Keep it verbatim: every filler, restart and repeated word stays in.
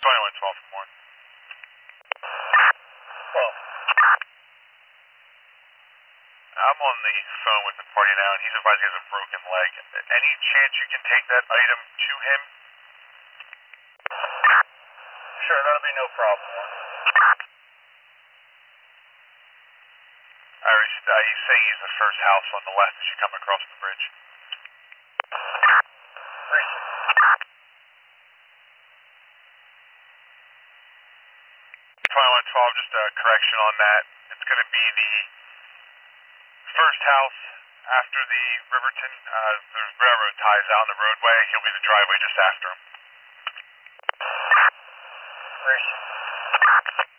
twenty-one twelve for more. Well, I'm on the phone with the party now, and he's advising he has a broken leg. Any chance you can take that item to him? sure, that'll be no problem. Irish, uh, he's saying he's the first house on the left as you come across the bridge. twenty-one twelve, just a correction on that. It's going to be the first house after the Riverton, uh, the railroad ties out on the roadway. He'll be the driveway just after him. Appreciate it.